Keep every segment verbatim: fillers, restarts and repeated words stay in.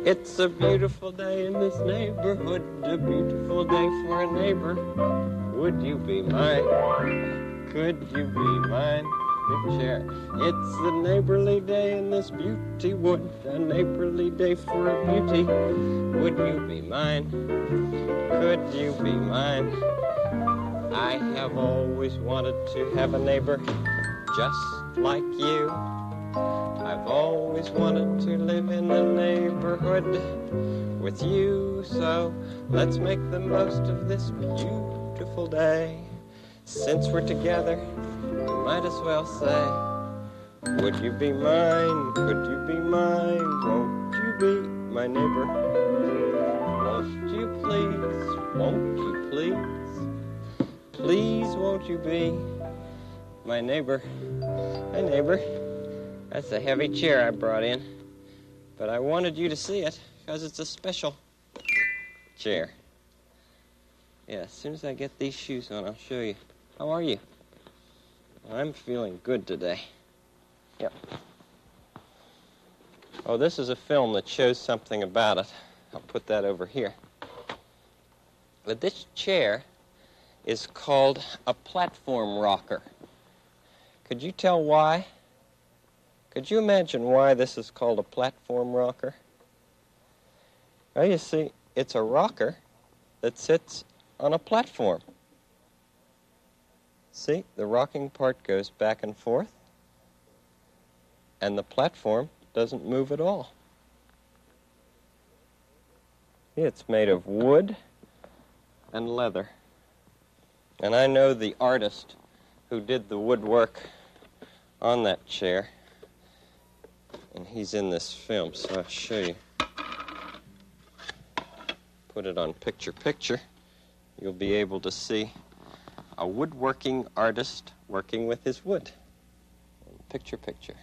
It's a beautiful day in this neighborhood, a beautiful day for a neighbor. Would you be mine? Could you be mine? Good chair. It's a neighborly day in this beauty wood, a neighborly day for a beauty. Would you be mine? Could you be mine? I have always wanted to have a neighbor just like you. I've always wanted to live in the neighborhood with you. So let's make the most of this beautiful day. Since we're together, we might as well say, would you be mine? Could you be mine? Won't you be my neighbor? Won't you please? Won't you please? Please won't you be my neighbor? Hi, neighbor. That's a heavy chair I brought in, but I wanted you to see it because it's a special chair. Yeah, as soon as I get these shoes on, I'll show you. How are you? I'm feeling good today. Yep. Oh, this is a film that shows something about it. I'll put that over here. But this chair is called a platform rocker. Could you tell why? Could you imagine why this is called a platform rocker? Well, you see, it's a rocker that sits on a platform. See, the rocking part goes back and forth, and the platform doesn't move at all. See, it's made of wood and leather. And I know the artist who did the woodwork on that chair, and he's in this film, so I'll show you. Put it on picture picture. You'll be able to see a woodworking artist working with his wood. Picture picture.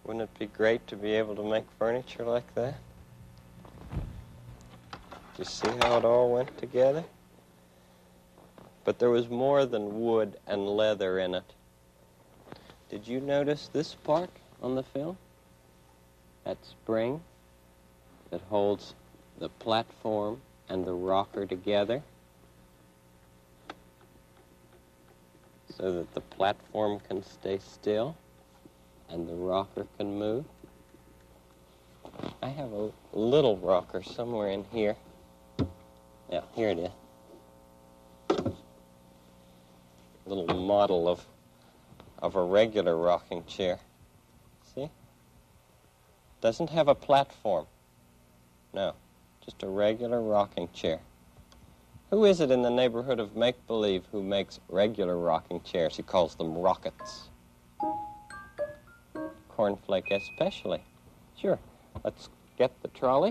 Wouldn't it be great to be able to make furniture like that? Did you see how it all went together? But there was more than wood and leather in it. Did you notice this part on the film? That spring that holds the platform and the rocker together so that the platform can stay still and the rocker can move. I have a little rocker somewhere in here. Yeah, here it is. A little model of, of a regular rocking chair. See? Doesn't have a platform. No, just a regular rocking chair. Who is it in the neighborhood of Make-Believe who makes regular rocking chairs? He calls them rockets. Cornflake especially. Sure. Let's get the trolley.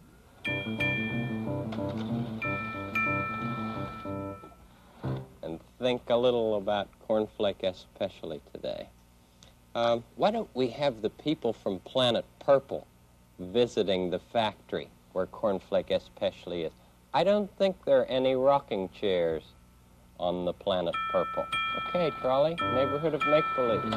And think a little about Cornflake especially today. Um, why don't we have the people from Planet Purple visiting the factory where Cornflake especially is? I don't think there are any rocking chairs on the Planet Purple. Okay, trolley, neighborhood of Make-Believe.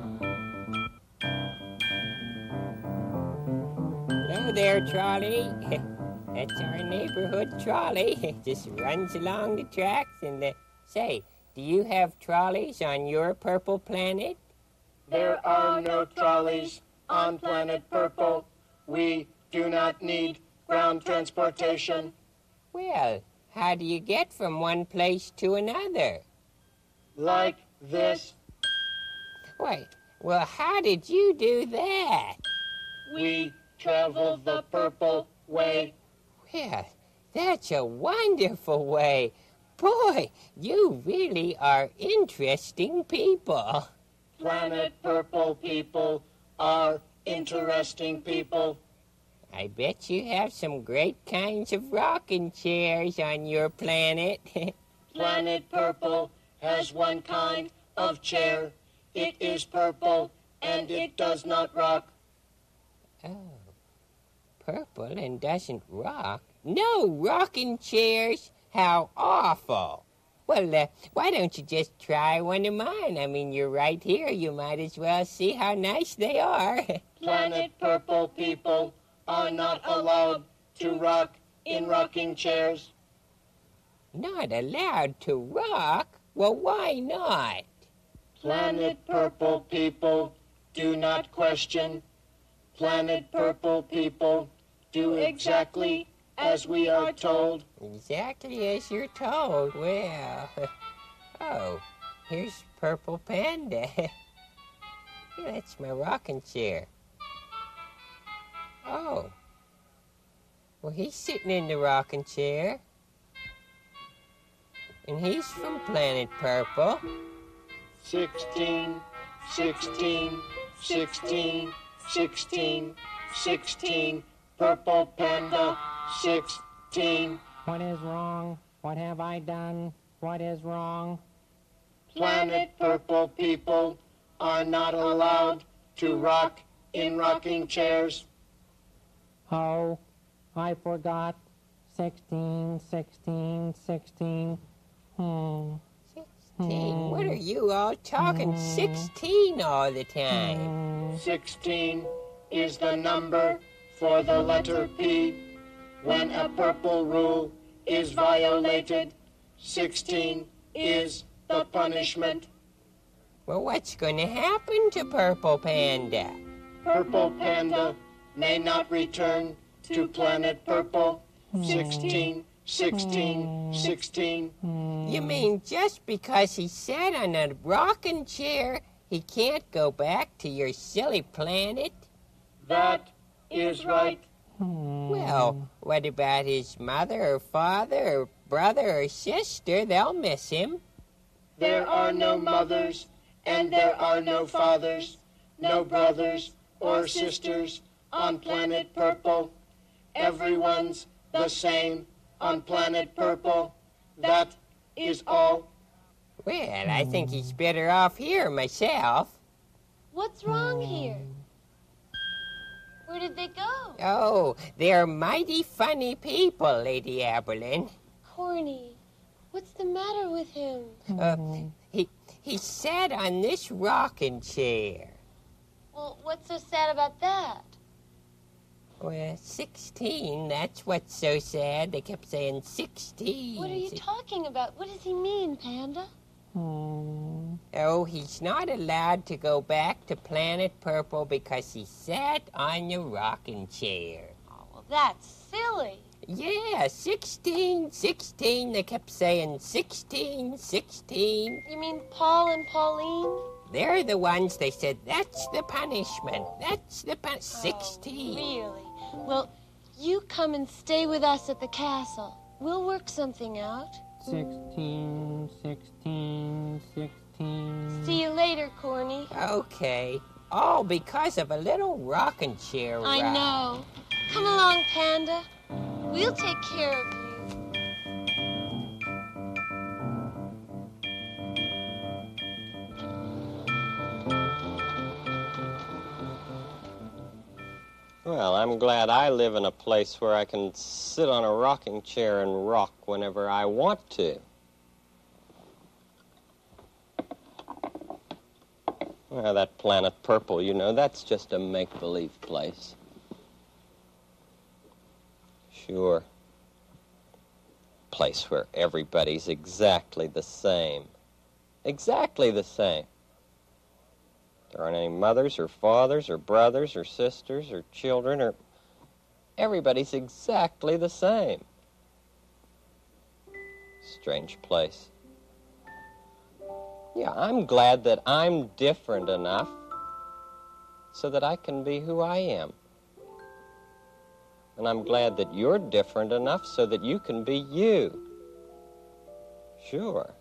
Hello there, trolley. That's our neighborhood trolley. Just runs along the tracks and the... Say, do you have trolleys on your purple planet? There are no trolleys on Planet Purple. We do not need ground transportation. Well, how do you get from one place to another? Like this. Wait, well, how did you do that? We travel the purple way. Well, that's a wonderful way. Boy, you really are interesting people. Planet Purple people are interesting people. I bet you have some great kinds of rocking chairs on your planet. Planet Purple has one kind of chair. It is purple and it does not rock. Oh, purple and doesn't rock? No rocking chairs? How awful. Well, uh, why don't you just try one of mine? I mean, you're right here. You might as well see how nice they are. Planet Purple people are not allowed to rock in rocking chairs. Not allowed to rock? Well, why not? Planet Purple people do not question. Planet Purple people do exactly as we are told. Exactly as you're told. Well, oh, here's Purple Panda. That's my rocking chair. Oh, well, he's sitting in the rocking chair. And he's from Planet Purple. Sixteen, sixteen, sixteen, sixteen, sixteen, Purple Panda, sixteen. What is wrong? What have I done? What is wrong? Planet Purple people are not allowed to rock in rocking chairs. Oh, I forgot. Sixteen, sixteen, sixteen. Hmm. Sixteen? What are you all talking sixteen all the time? Sixteen is the number for the letter P. When a purple rule is violated, sixteen is the punishment. Well, what's going to happen to Purple Panda? Purple Panda may not return to Planet Purple. Sixteen, sixteen, sixteen. You mean just because he sat on a rocking chair, he can't go back to your silly planet? That is right. Well, what about his mother or father or brother or sister? They'll miss him. There are no mothers and there are no fathers, no brothers or sisters on Planet Purple. Everyone's the same on Planet Purple. That is all. Well, I think he's better off here myself. What's wrong here? Where did they go? Oh, they're mighty funny people, Lady Aberlin. Corny. What's the matter with him? Uh, he, he sat on this rocking chair. Well, what's so sad about that? Well, sixteen, that's what's so sad. They kept saying sixteen. What are you talking about? What does he mean, Panda? Hmm. Oh, he's not allowed to go back to Planet Purple because he sat on the rocking chair. Oh, well, that's silly. Yeah, sixteen, sixteen. They kept saying sixteen, sixteen. You mean Paul and Pauline? They're the ones they said, that's the punishment. That's the pun- sixteen. Oh, really? Well, you come and stay with us at the castle. We'll work something out. Sixteen, sixteen, sixteen. See you later, Corny. Okay. All because of a little rocking chair I ride. know. Come along, Panda. We'll take care of you. Well, I'm glad I live in a place where I can sit on a rocking chair and rock whenever I want to. Well, that Planet Purple, you know, that's just a make-believe place. Sure. Place where everybody's exactly the same. Exactly the same. There aren't any mothers or fathers or brothers or sisters or children or... Everybody's exactly the same. Strange place. Yeah, I'm glad that I'm different enough so that I can be who I am. And I'm glad that you're different enough so that you can be you. Sure.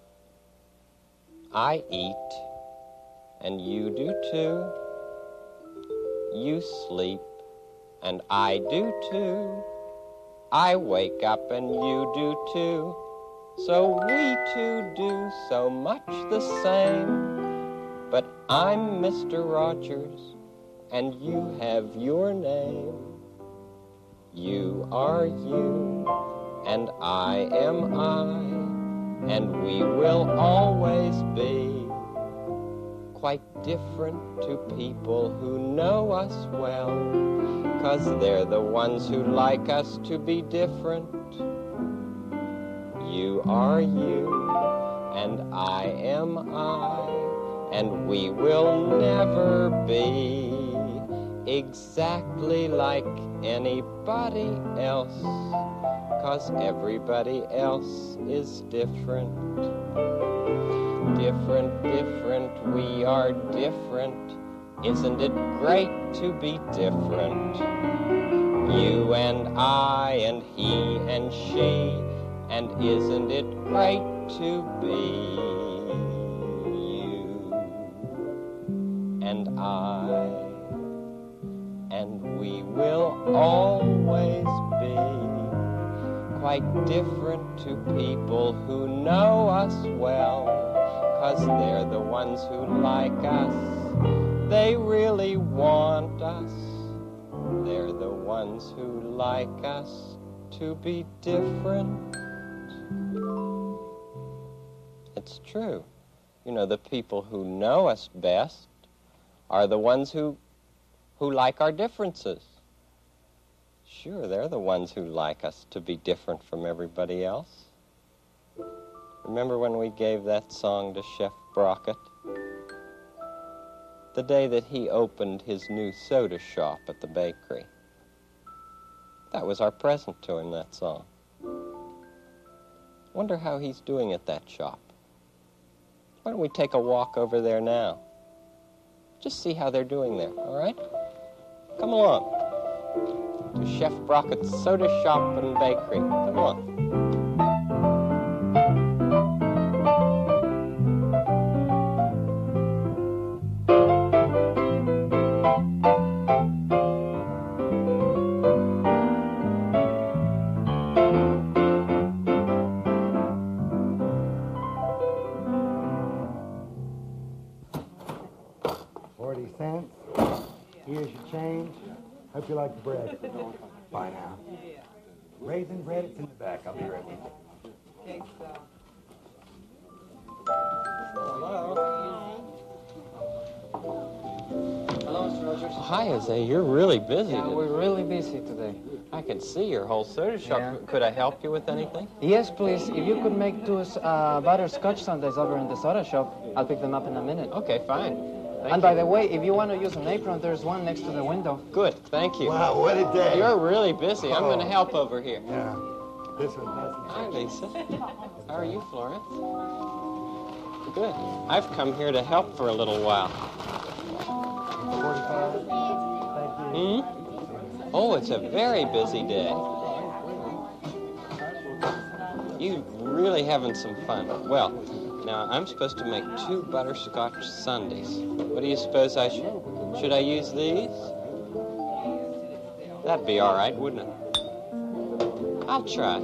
I eat. And you do too. You sleep, and I do too. I wake up, and you do too. So we two do so much the same. But I'm Mister Rogers, and you have your name. You are you, and I am I, and we will always be quite different to people who know us well, 'cause they're the ones who like us to be different. You are you, and I am I, and we will never be exactly like anybody else, 'cause everybody else is different. Different, different, we are different. Isn't it great to be different? You and I and he and she, and isn't it great to be you and I? And we will always be quite different to people who know us well, 'cause they're the ones who like us. They really want us. They're the ones who like us to be different. It's true. You know, the people who know us best are the ones who, who like our differences. Sure, they're the ones who like us to be different from everybody else. Remember when we gave that song to Chef Brockett? The day that he opened his new soda shop at the bakery. That was our present to him, that song. Wonder how he's doing at that shop. Why don't we take a walk over there now? Just see how they're doing there, all right? Come along. To Chef Brockett's soda shop and bakery. Come on. Hope you like the bread. Bye now. Raisin bread, it's in the back. I'll be right with you. Hello, Mister Rogers. Hi, Jose. You're really busy. Yeah, today. we're really busy today. I can see your whole soda shop. Yeah. Could I help you with anything? Yes, please. If you could make two uh, butterscotch sundaes over in the soda shop, I'll pick them up in a minute. Okay, fine. Thank and you. by the way, if you want to use an apron, there's one next to the window. Good, thank you. Wow, what a day. You're really busy. I'm going to Oh. help over here. Yeah. This one, that's Hi, Lisa. How are you, Florence? Good. I've come here to help for a little while. forty-five. Thank you. Hmm? Oh, it's a very busy day. You really having some fun. Well, now I'm supposed to make two butterscotch sundaes. What do you suppose I should? Should I use these? That'd be all right, wouldn't it? I'll try.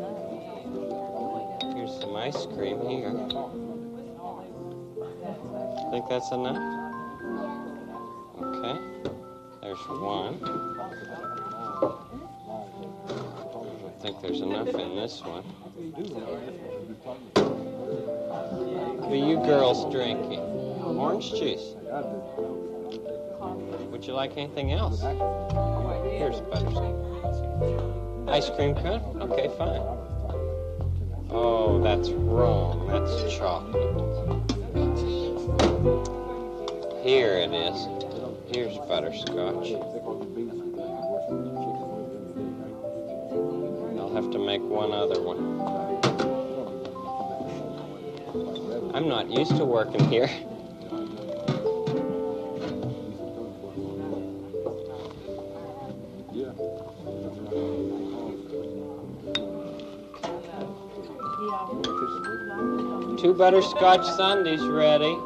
Here's some ice cream here. Think that's enough? Okay. There's one. I don't think there's enough in this one. What are you girls drinking? Orange juice. Would you like anything else? Here's butterscotch. Ice cream cone? Okay, fine. Oh, that's wrong. That's chocolate. Here it is. Here's butterscotch. I'll have to make one other one. I'm not used to working here. Two butterscotch sundaes ready.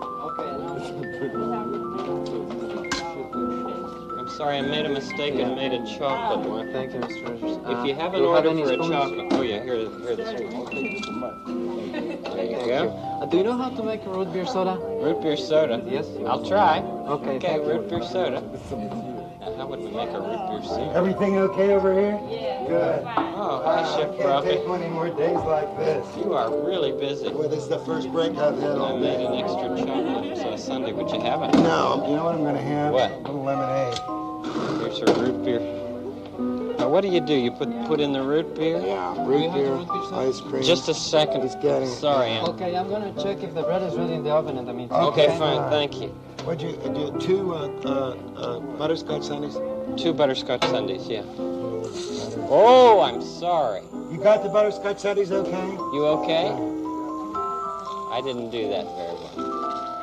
I'm sorry, I made a mistake and made a chocolate one. Thank you, Mister Rogers. If you have do an you order any for a spoons? chocolate, oh yeah, here, here this one. There you go. Uh, do you know how to make a root beer soda? Root beer soda. Yes. I'll try. Okay, Okay, thank you. root beer soda. Now, how would we make a root beer soda? Everything okay over here? Yeah. Good. Oh, hi, Chef I can't take Brocky. many more days like this. You are really busy. Well, this is the first break I've had I all made day. an extra chocolate so Sunday. Would you have it? No, you know what I'm going to have? What? A little lemonade. Here's a root beer. Now, what do you do? You put put in the root beer? Yeah, you root have beer, the root beer soda? ice cream. Just a second. He's getting it. Sorry, Ann. Okay, I'm going to check if the bread is ready in the oven in the meantime. Okay, Okay. fine. Thank you. What'd you uh, do? Two uh, uh, uh, butterscotch sundaes? Two butterscotch sundaes, yeah. Oh, I'm sorry. You got the butterscotch sundaes okay? You okay? I didn't do that very well.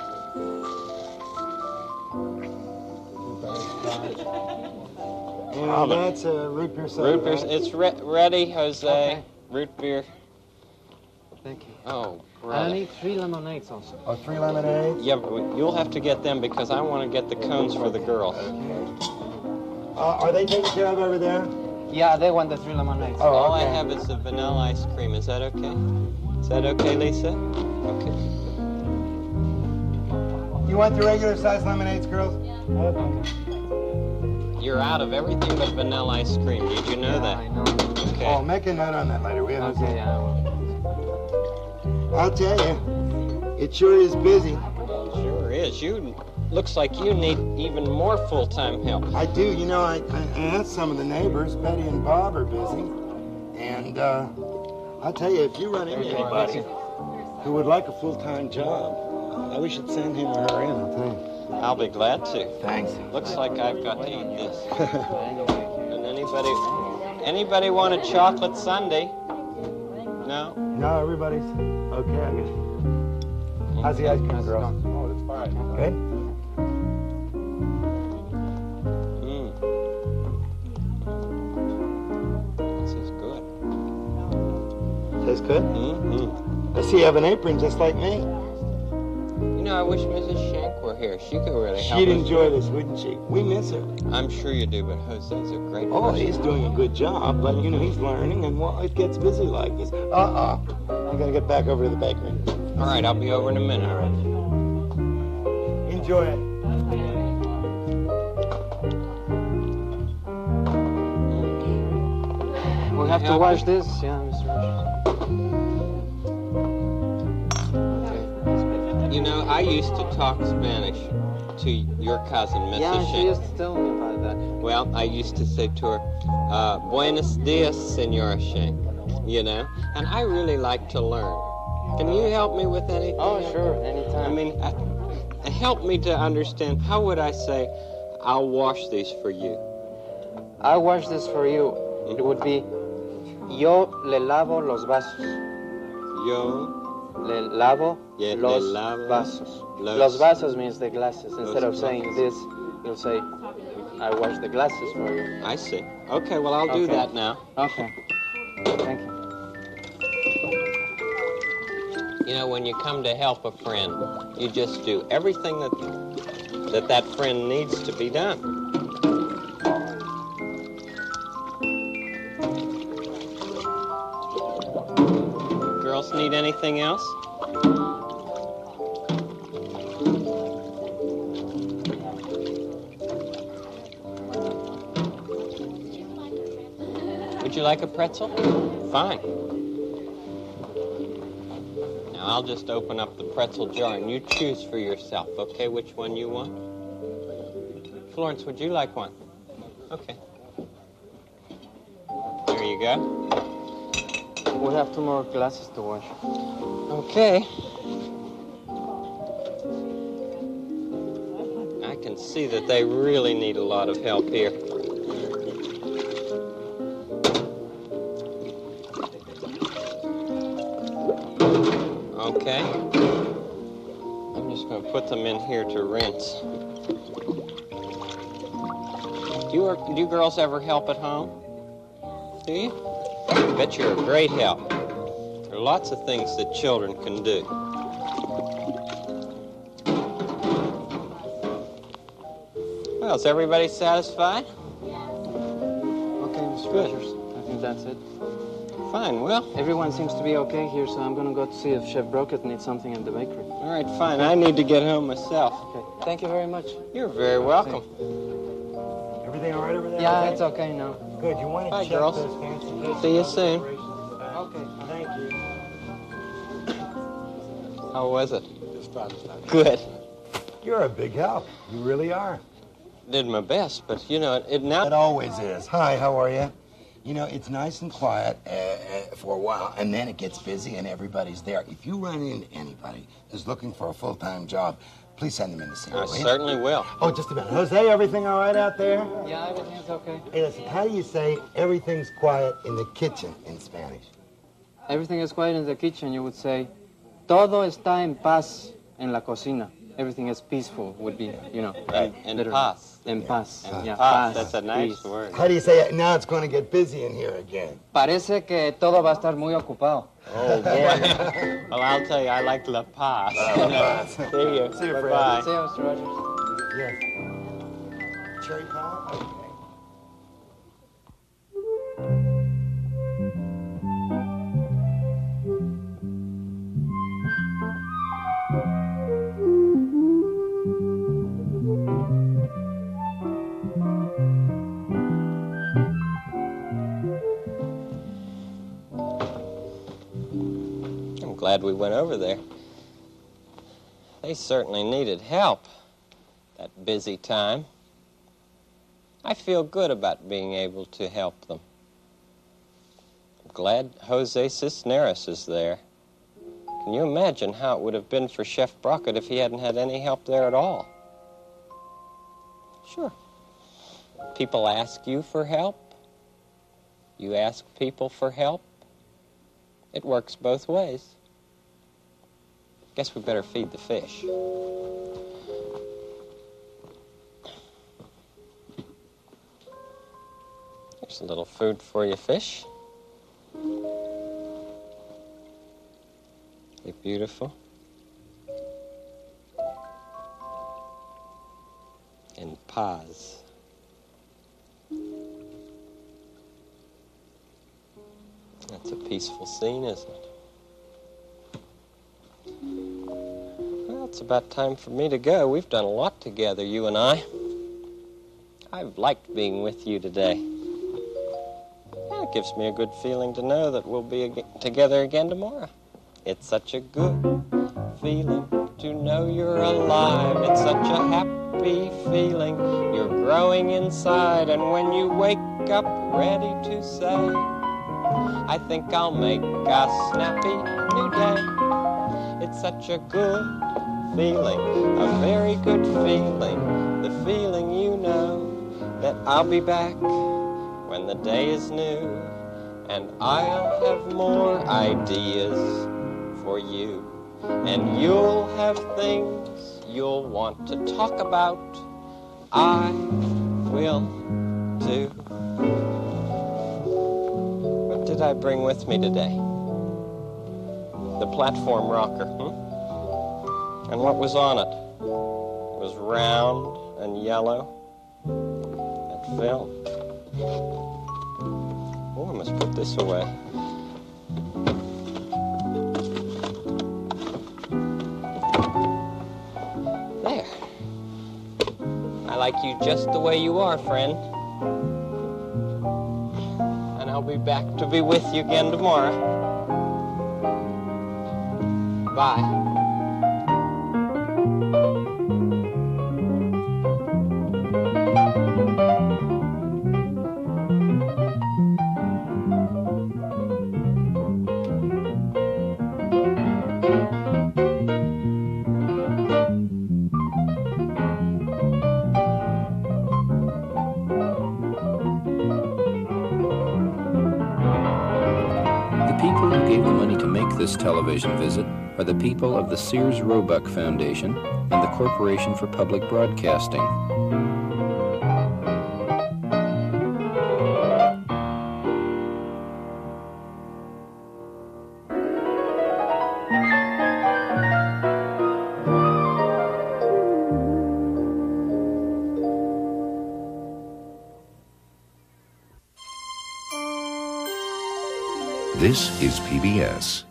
And Oh, but- that's a root beer soda. Root beer, right? it's re- ready, Jose. Okay. Root beer. Thank you. Oh, And I brother. need three lemonades also. Oh, three lemonades? Yeah, but you'll have to get them because I want to get the cones for the girls. Uh, are they taken care of over there? Yeah, they want the three lemonades. Oh, All I okay. have is the vanilla ice cream. Is that okay? Is that okay, Lisa? Okay. You want the regular size lemonades, girls? Okay. You're out of everything but vanilla ice cream. Did you know Yeah, that? I know. Okay. Oh, make a note on that later. We have Okay, yeah, I will. I'll tell you, it sure is busy. Sure is. You looks like you need even more full-time help. I do. You know, I, I asked some of the neighbors. Betty and Bob are busy. And uh, I'll tell you, if you run into anybody who would like a full-time job, uh, we should send him or her in, I'll tell you. I'll be glad to. Thanks. Looks like I've got to eat this. And anybody, anybody want a chocolate sundae? No? No, everybody's okay, I guess. How's the ice cream, girls? Oh, it's fine. Good? Mm. This is good. Tastes good? Mm-hmm. I see you have an apron just like me. You know, I wish Missus Shank were here. She could really help She'd us. enjoy this, wouldn't she? We miss her. I'm sure you do, but Jose's a great Oh, person. he's doing a good job, but, you know, he's learning, and well, it gets busy like this. Uh-uh. I gotta get back over to the bakery. All right, I'll be over in a minute. All right. Enjoy it. We have to help wash you? this, yeah, Mister Rogers. You know, I used to talk Spanish to your cousin, Missus Yeah, she Schenk. used to tell me about that. Well, I used to say to her, uh, Buenos dias, Senora Schenk, you know, and I really like to learn. Can you help me with anything? Oh, sure, anytime. I mean, uh, help me to understand, how would I say, I'll wash these for you? I wash this for you. It would be, yo le lavo los vasos. Yo Le lavo Yeah, los le lavo vasos. los- Los vasos means the glasses. Instead of Los saying vasos. this, you'll say, I wash the glasses for you. I see. Okay, well, I'll do Okay. that now. Okay. Thank you. You know, when you come to help a friend, you just do everything that that, that friend needs to be done. Girls need anything else? Would you like a pretzel? Fine. Now, I'll just open up the pretzel jar and you choose for yourself, okay, which one you want? Florence, would you like one? Okay. There you go. We have two more glasses to wash. Okay. I can see that they really need a lot of help here. Okay. I'm just going to put them in here to rinse. Do you, do you girls ever help at home? Do you? I bet you're a great help. There are lots of things that children can do. Well, is everybody satisfied? Okay, Mister Good. Rogers. I think that's it. Fine, well, Everyone seems to be okay here, so I'm going to go to see if Chef Brockett needs something in the bakery. all right, fine. I need to get home myself. Okay. Thank you very much. You're very welcome. Everything all right over there? Yeah, Jose? it's okay now. Good. You want to Bye, check girls. those fancy dishes? See you soon. Okay. Thank you. How was it? Just fine. Good. You're a big help. You really are. Did my best, but you know, it, it now... It always is. Hi, how are you? You know, it's nice and quiet uh, uh, for a while, and then it gets busy and everybody's there. If you run into anybody who's looking for a full-time job, please send them in to see me. I will you? certainly will. Oh, just a minute. Jose, everything all right out there? Yeah, everything's okay. Hey, listen, how do you say everything's quiet in the kitchen in Spanish? Everything is quiet in the kitchen. You would say, todo está en paz en la cocina. Everything is peaceful would be, you know. Right, en literally. paz. En paz. En yeah, paz, that's a nice peace. word. How do you say it? Now it's going to get busy in here again. Parece que todo va a estar muy ocupado. Oh, boy. Well, I'll tell you, I like La Paz. Paz. See you. See you, Fred. Bye-bye. See you, Mister Rogers. Yes. Cherry pie? Okay. I'm glad we went over there. They certainly needed help that busy time. I feel good about being able to help them. I'm glad Jose Cisneros is there. Can you imagine how it would have been for Chef Brockett if he hadn't had any help there at all? Sure. People ask you for help. You ask people for help. It works both ways. Guess we better feed the fish. Here's a little food for you, fish. You're beautiful. In paz. That's a peaceful scene, isn't it? Well, it's about time for me to go. We've done a lot together, you and I. I've liked being with you today. Yeah, It gives me a good feeling to know that we'll be ag- together again tomorrow. It's such a good feeling to know you're alive. It's such a happy feeling. You're growing inside, and when you wake up ready to say, I think I'll make a snappy new day. It's such a good feeling, a very good feeling, the feeling you know that I'll be back when the day is new, and I'll have more ideas for you, and you'll have things you'll want to talk about. I will too. What did I bring with me today? The platform rocker, hmm? And what was on it? It was round and yellow. That film. Oh, I must put this away. There. I like you just the way you are, friend. And I'll be back to be with you again tomorrow. Bye. This television visit are the people of the Sears Roebuck Foundation and the Corporation for Public Broadcasting. This is P B S.